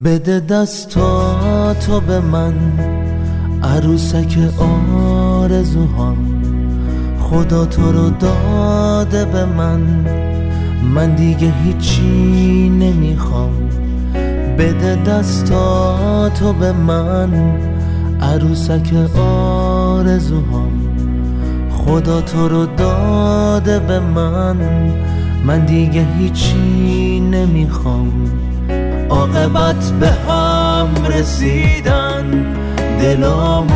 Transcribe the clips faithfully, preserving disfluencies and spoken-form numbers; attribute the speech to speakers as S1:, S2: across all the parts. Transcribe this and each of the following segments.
S1: بده دستاتو به من، عروسک آرزوهام. خدا تو رو داده به من، من دیگه هیچی نمیخوام. بده دستاتو به من، عروسک آرزوهام. خدا تو رو داده به من، من دیگه هیچی نمیخوام. عاقبت به هم رسیدن دلامون،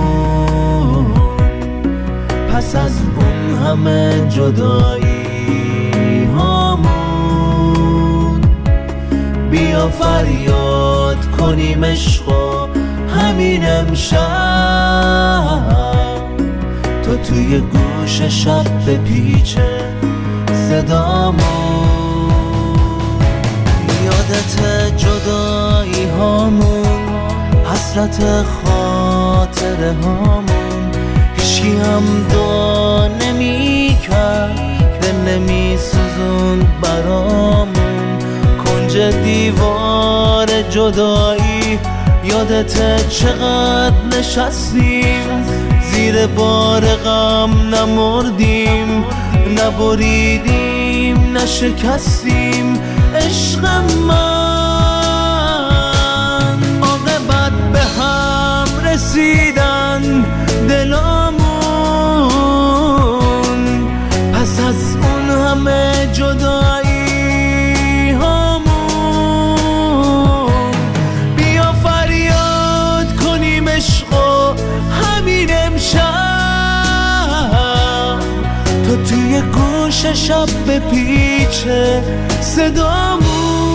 S1: پس از اون همه جدایی هامون. بیا فریاد کنیم عشقو همین امشب، تو توی گوش شب بپیچه صدامون. یادت جدایی هامون، حسرت خاطره هامون. هیچکی هم دعا نمی کرد که نمی سوزون برامون. کنج دیوار جدایی، یادت چقدر نشستیم زیر بار غم. نمردیم نبریدیم نشکستیم عشق من. عاقبت به هم رسیدن دلامون، پس از اون همه جدایی هامون. بیا فریاد کنیم عشقو همین امشب، تو توی گوش شب بپیچه صدامون.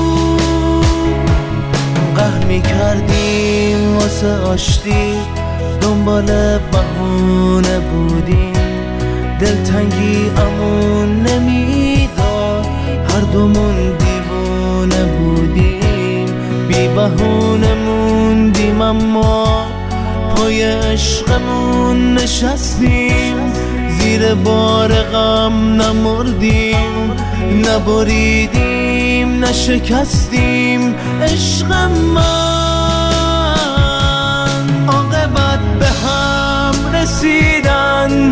S1: قهر میکردیم واسه آشتی، دنبال بهونه بودیم. دلتنگی امون نمیداد، هر دومون دیوونه بودیم. بی بهونه موندیم اما پای عشقمون نشستیم. زیر بار غم نمردیم نبریدیم نشکستیم عشق من. عاقبت به هم رسیدن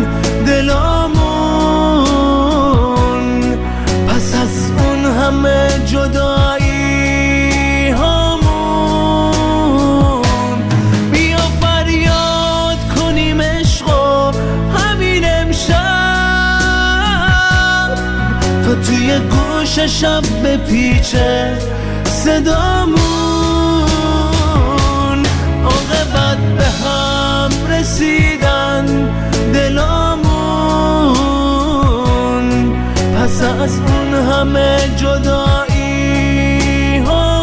S1: دلامون، پس از اون همه جدایی هامون. بیا فریاد کنیم عشقو همین امشب، تو توی گوش شب بپیچه صدامون. عاقبت به هم رسیدن دلامون، پس از اون همه جدایی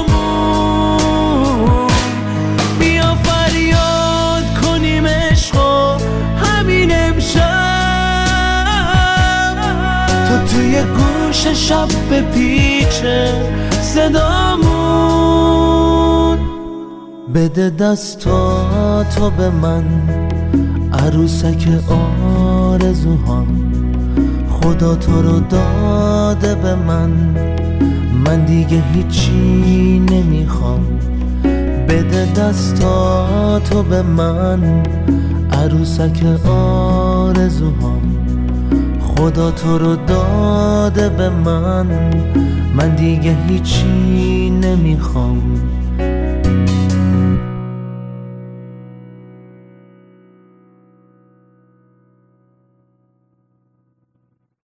S1: هامون. بیا فریاد کنیم عشقو همین امشب، تو توی گوش شب بپیچه صدامون. بده دستاتو به من، عروسک آرزوهام. خدا تو رو داده به من، من دیگه هیچی نمیخوام. بده دستاتو به من، عروسک آرزوهام. خدا تو رو داده به من، من دیگه هیچی نمیخوام.